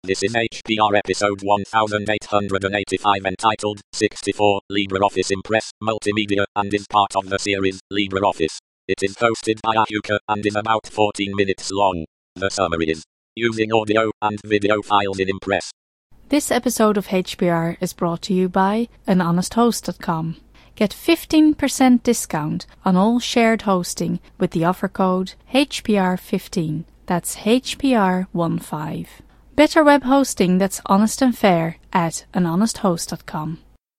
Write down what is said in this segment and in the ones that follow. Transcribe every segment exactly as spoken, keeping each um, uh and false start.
This is H P R episode one thousand eight hundred eighty-five entitled sixty-four LibreOffice Impress Multimedia and is part of the series LibreOffice. It is hosted by Ahuka and is about fourteen minutes long. The summary is using audio and video files in Impress. This episode of H P R is brought to you by an honest host dot com. Get fifteen percent discount on all shared hosting with the offer code H P R fifteen. That's H P R fifteen. Better web hosting that's honest and fair at an honest host dot com.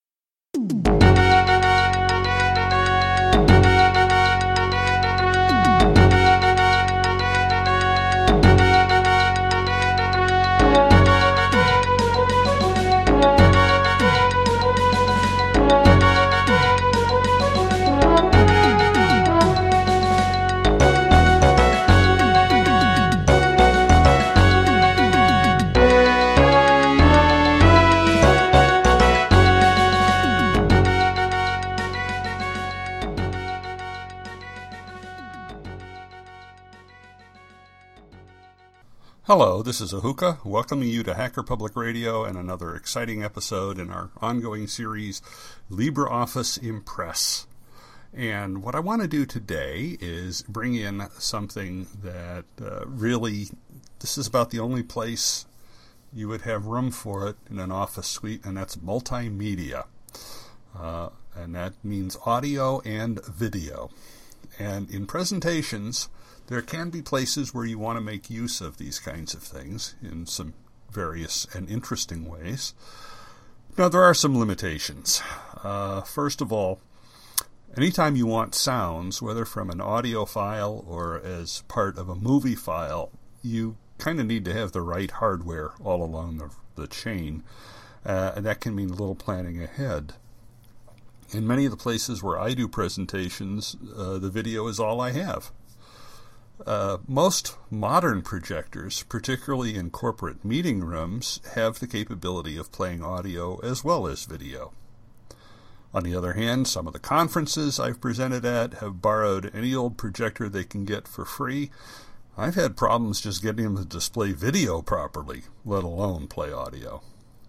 Hello, this is Ahuka, welcoming you to Hacker Public Radio and another exciting episode in our ongoing series, LibreOffice Impress. And what I want to do today is bring in something that uh, really, this is about the only place you would have room for it in an office suite, and that's multimedia. Uh, and that means audio and video. And in presentations, there can be places where you want to make use of these kinds of things in some various and interesting ways. Now, there are some limitations. Uh, first of all, anytime you want sounds, whether from an audio file or as part of a movie file, you kind of need to have the right hardware all along the, the chain, uh, and that can mean a little planning ahead. In many of the places where I do presentations, uh, the video is all I have. Uh, most modern projectors, particularly in corporate meeting rooms, have the capability of playing audio as well as video. On the other hand, some of the conferences I've presented at have borrowed any old projector they can get for free. I've had problems just getting them to display video properly, let alone play audio.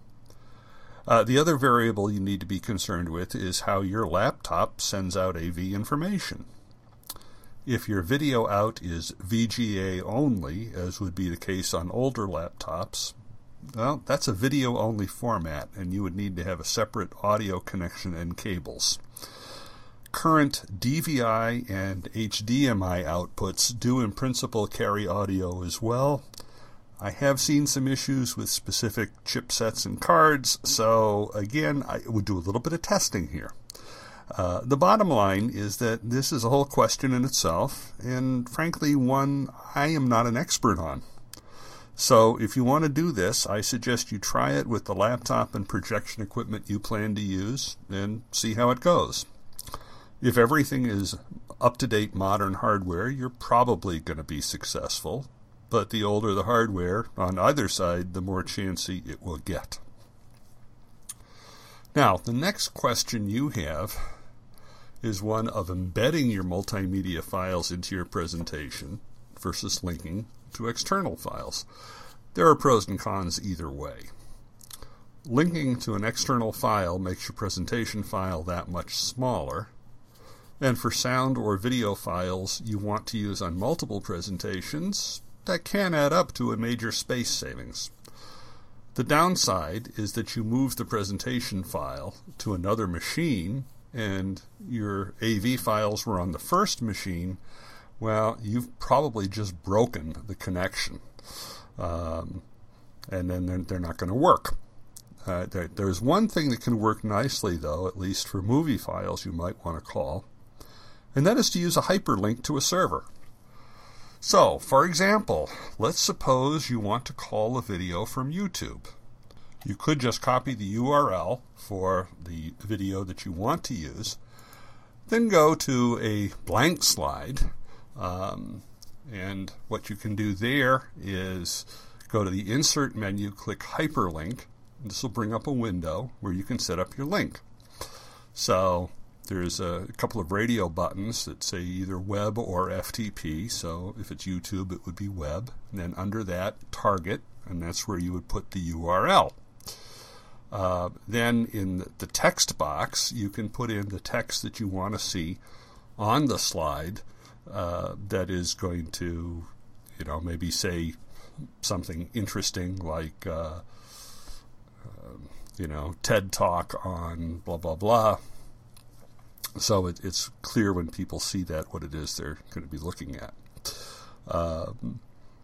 Uh, the other variable you need to be concerned with is how your laptop sends out A V information. If your video out is V G A only, as would be the case on older laptops, well, that's a video-only format, and you would need to have a separate audio connection and cables. Current D V I and H D M I outputs do in principle carry audio as well. I have seen some issues with specific chipsets and cards, so again, I would do a little bit of testing here. Uh, the bottom line is that this is a whole question in itself, and frankly, one I am not an expert on. So if you want to do this, I suggest you try it with the laptop and projection equipment you plan to use and see how it goes. If everything is up-to-date modern hardware, you're probably going to be successful, but the older the hardware on either side, the more chancy it will get. Now, the next question you have is one of embedding your multimedia files into your presentation versus linking to external files. There are pros and cons either way. Linking to an external file makes your presentation file that much smaller, and for sound or video files you want to use on multiple presentations, that can add up to a major space savings. The downside is that you move the presentation file to another machine and your A V files were on the first machine. Well, you've probably just broken the connection. Um, and then they're, they're not going to work. Uh, there, there's one thing that can work nicely, though, at least for movie files you might want to call, and that is to use a hyperlink to a server. So, for example, let's suppose you want to call a video from YouTube. You could just copy the U R L for the video that you want to use, then go to a blank slide, um, and what you can do there is go to the Insert menu, click Hyperlink, and this will bring up a window where you can set up your link. So there's a couple of radio buttons that say either web or F T P. So if it's YouTube, it would be web. And then under that, target, and that's where you would put the U R L. Uh, then in the text box, you can put in the text that you want to see on the slide uh, that is going to, you know, maybe say something interesting like, uh, uh, you know, TED Talk on blah, blah, blah. So it, it's clear when people see that what it is they're going to be looking at. Um,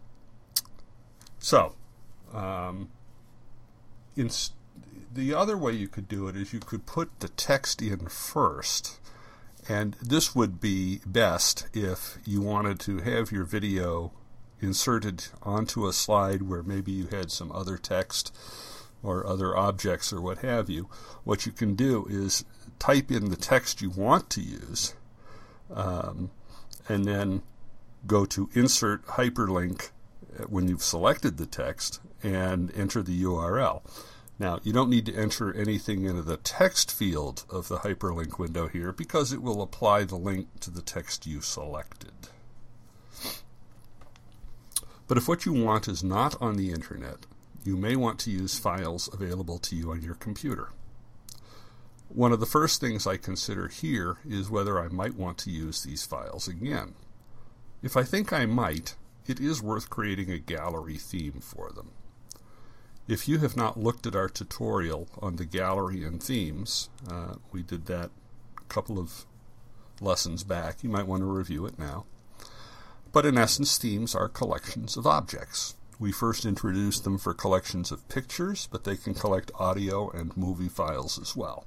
so, um, in, the other way you could do it is you could put the text in first. And this would be best if you wanted to have your video inserted onto a slide where maybe you had some other text or other objects or what have you. What you can do is type in the text you want to use, um, and then go to Insert Hyperlink when you've selected the text and enter the U R L. Now, you don't need to enter anything into the text field of the hyperlink window here because it will apply the link to the text you selected. But if what you want is not on the internet, you may want to use files available to you on your computer. One of the first things I consider here is whether I might want to use these files again. If I think I might, it is worth creating a gallery theme for them. If you have not looked at our tutorial on the gallery and themes, uh, we did that a couple of lessons back. You might want to review it now. But in essence, themes are collections of objects. We first introduced them for collections of pictures, but they can collect audio and movie files as well.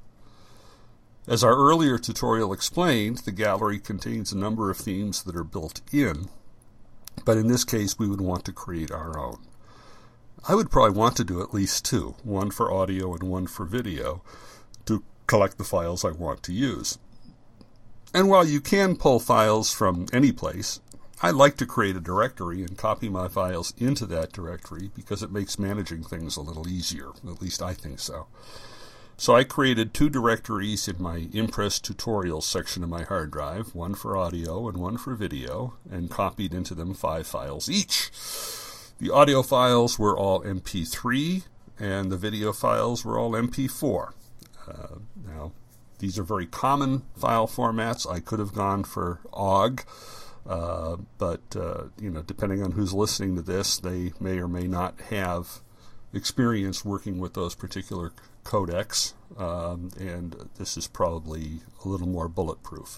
As our earlier tutorial explained, the gallery contains a number of themes that are built in, but in this case we would want to create our own. I would probably want to do at least two, one for audio and one for video, to collect the files I want to use. And while you can pull files from any place, I like to create a directory and copy my files into that directory because it makes managing things a little easier. At least I think so. So I created two directories in my Impress Tutorials section of my hard drive, one for audio and one for video, and copied into them five files each. The audio files were all M P three, and the video files were all M P four. Uh, now, these are very common file formats. I could have gone for O G. Uh, but, uh, you know, depending on who's listening to this, they may or may not have experience working with those particular codecs, um, and this is probably a little more bulletproof.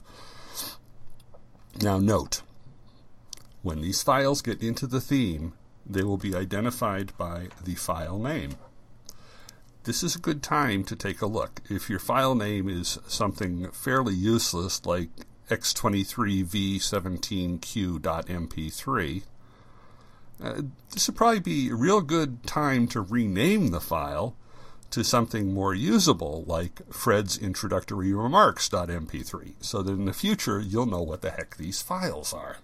Now note, when these files get into the theme, they will be identified by the file name. This is a good time to take a look. If your file name is something fairly useless like x twenty-three v seventeen q dot m p three, uh, this would probably be a real good time to rename the file to something more usable like Fred's Introductory Remarks dot m p three, so that in the future you'll know what the heck these files are.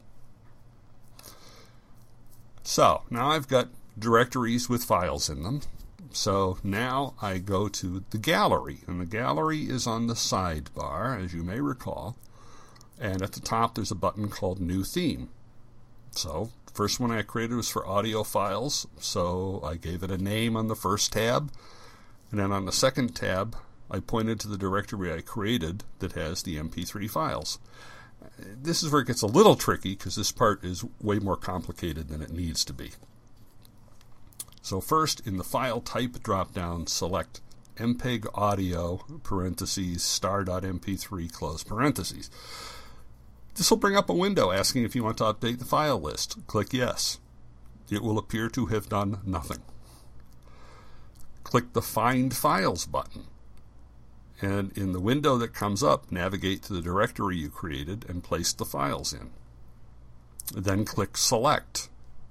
So, now I've got directories with files in them. So now I go to the gallery, and the gallery is on the sidebar, as you may recall. And at the top there's a button called New Theme. So, the first one I created was for audio files, so I gave it a name on the first tab. And then on the second tab, I pointed to the directory I created that has the M P three files. This is where it gets a little tricky, because this part is way more complicated than it needs to be. So first, in the File Type drop-down, select M P E G Audio, parentheses, star dot m p three, close parentheses. This will bring up a window asking if you want to update the file list. Click Yes. It will appear to have done nothing. Click the Find Files button. And in the window that comes up, navigate to the directory you created and place the files in. Then click Select.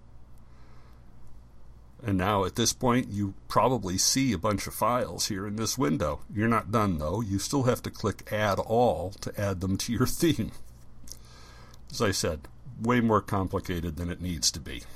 And now at this point you probably see a bunch of files here in this window. You're not done though. You still have to click Add All to add them to your theme. As I said, way more complicated than it needs to be.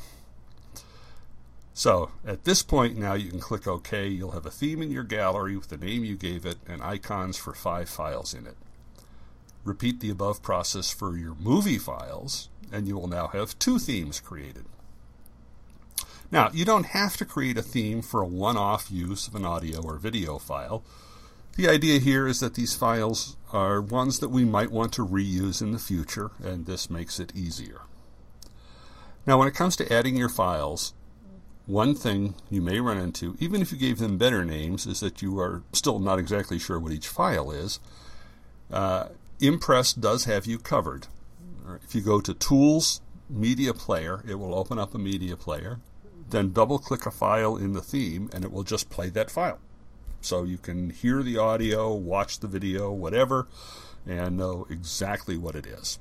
So at this point now you can click OK. You'll have a theme in your gallery with the name you gave it and icons for five files in it. Repeat the above process for your movie files and you will now have two themes created. Now, you don't have to create a theme for a one-off use of an audio or video file. The idea here is that these files are ones that we might want to reuse in the future, and this makes it easier. Now, when it comes to adding your files, one thing you may run into, even if you gave them better names, is that you are still not exactly sure what each file is. Uh, Impress does have you covered. If you go to Tools, Media Player, it will open up a media player. Then double-click a file in the theme, and it will just play that file. So you can hear the audio, watch the video, whatever, and know exactly what it is.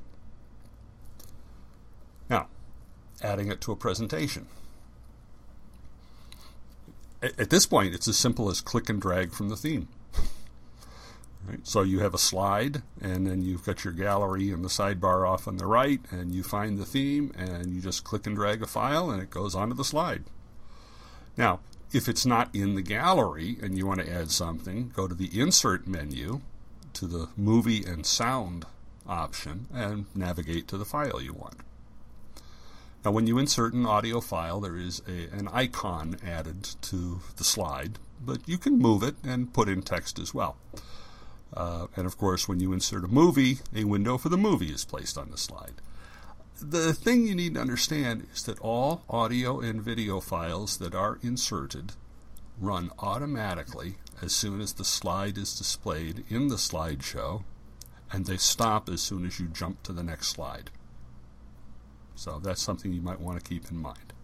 Now, adding it to a presentation. At this point, it's as simple as click and drag from the theme. Right? So you have a slide, and then you've got your gallery and the sidebar off on the right, and you find the theme, and you just click and drag a file, and it goes onto the slide. Now, if it's not in the gallery and you want to add something, go to the Insert menu, to the Movie and Sound option, and navigate to the file you want. Now, when you insert an audio file, there is a, an icon added to the slide, but you can move it and put in text as well. Uh, and of course, when you insert a movie, a window for the movie is placed on the slide. The thing you need to understand is that all audio and video files that are inserted run automatically as soon as the slide is displayed in the slideshow, and they stop as soon as you jump to the next slide. So that's something you might want to keep in mind.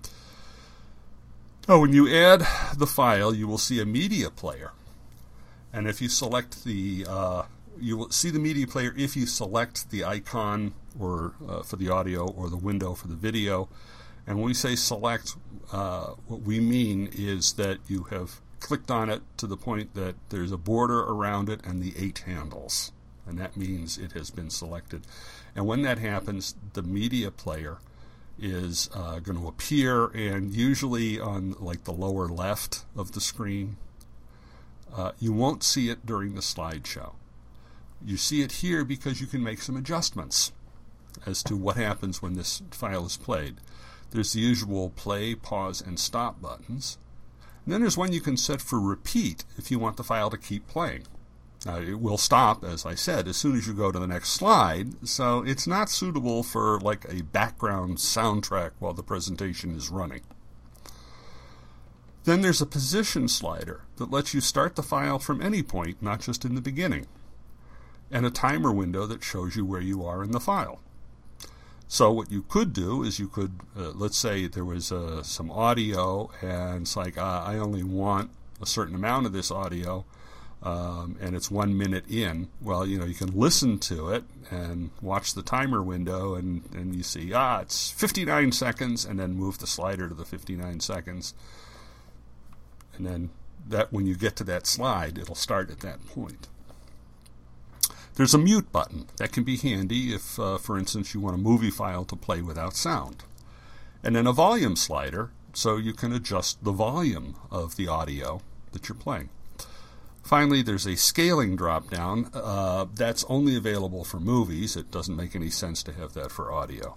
Now, when you add the file, you will see a media player. And if you select the, uh, you will see the media player if you select the icon or uh, for the audio or the window for the video. And when we say select, uh, what we mean is that you have clicked on it to the point that there's a border around it and the eight handles. And that means it has been selected. And when that happens, the media player is uh, going to appear, and usually on like the lower left of the screen. Uh, you won't see it during the slideshow. You see it here because you can make some adjustments as to what happens when this file is played. There's the usual play, pause, and stop buttons. And then there's one you can set for repeat if you want the file to keep playing. Now, it will stop, as I said, as soon as you go to the next slide, so it's not suitable for like a background soundtrack while the presentation is running. Then there's a position slider that lets you start the file from any point, not just in the beginning, and a timer window that shows you where you are in the file. So what you could do is you could, uh, let's say there was uh, some audio, and it's like, uh, I only want a certain amount of this audio, Um, and it's one minute in. Well, you know, you can listen to it and watch the timer window, and, and you see, ah, it's fifty-nine seconds, and then move the slider to the fifty-nine seconds. And then that when you get to that slide, it'll start at that point. There's a mute button. That can be handy if, uh, for instance, you want a movie file to play without sound. And then a volume slider, so you can adjust the volume of the audio that you're playing. Finally, there's a scaling drop-down. Uh, that's only available for movies. It doesn't make any sense to have that for audio.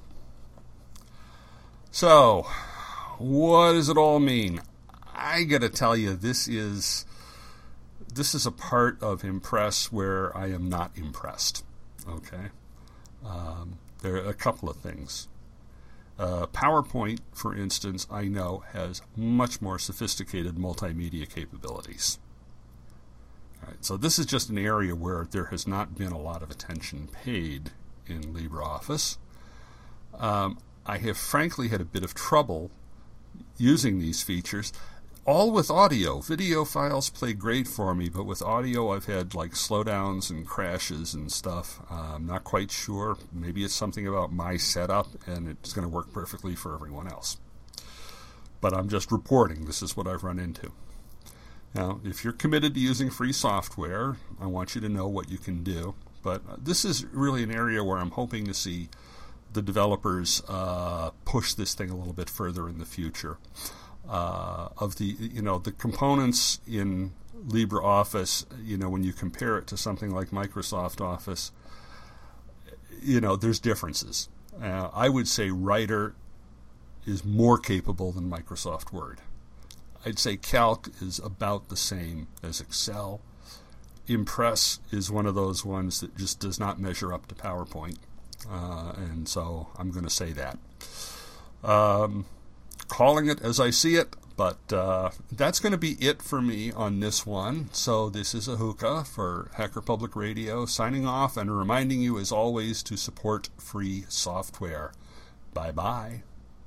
So, what does it all mean? I gotta tell you, this is this is a part of Impress where I am not impressed. Okay, um, there are a couple of things. Uh, PowerPoint, for instance, I know has much more sophisticated multimedia capabilities. All right, so this is just an area where there has not been a lot of attention paid in LibreOffice. Um, I have frankly had a bit of trouble using these features, all with audio. Video files play great for me, but with audio I've had like slowdowns and crashes and stuff. Uh, I'm not quite sure. Maybe it's something about my setup and it's going to work perfectly for everyone else. But I'm just reporting this is what I've run into. Now, if you're committed to using free software, I want you to know what you can do. But this is really an area where I'm hoping to see the developers uh, push this thing a little bit further in the future. Uh, of the, you know, the components in LibreOffice, you know, when you compare it to something like Microsoft Office, you know, there's differences. Uh, I would say Writer is more capable than Microsoft Word. I'd say Calc is about the same as Excel. Impress is one of those ones that just does not measure up to PowerPoint, uh, and so I'm going to say that. Um, calling it as I see it, but uh, that's going to be it for me on this one. So this is Ahuka for Hacker Public Radio, signing off and reminding you, as always, to support free software. Bye-bye.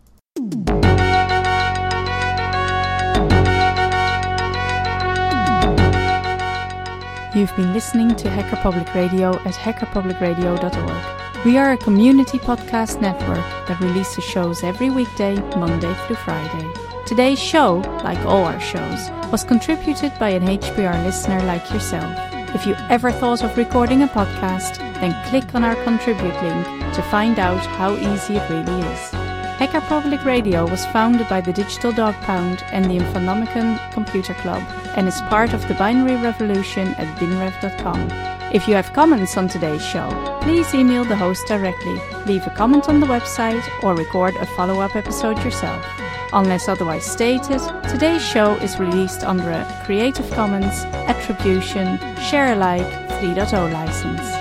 You've been listening to Hacker Public Radio at hacker public radio dot org. We are a community podcast network that releases shows every weekday, Monday through Friday. Today's show, like all our shows, was contributed by an H P R listener like yourself. If you ever thought of recording a podcast, then click on our contribute link to find out how easy it really is. Hacker Public Radio was founded by the Digital Dog Pound and the Infonomicon Computer Club and is part of the Binary Revolution at binrev dot com. If you have comments on today's show, please email the host directly, leave a comment on the website, or record a follow-up episode yourself. Unless otherwise stated, today's show is released under a Creative Commons Attribution Share Alike three point oh license.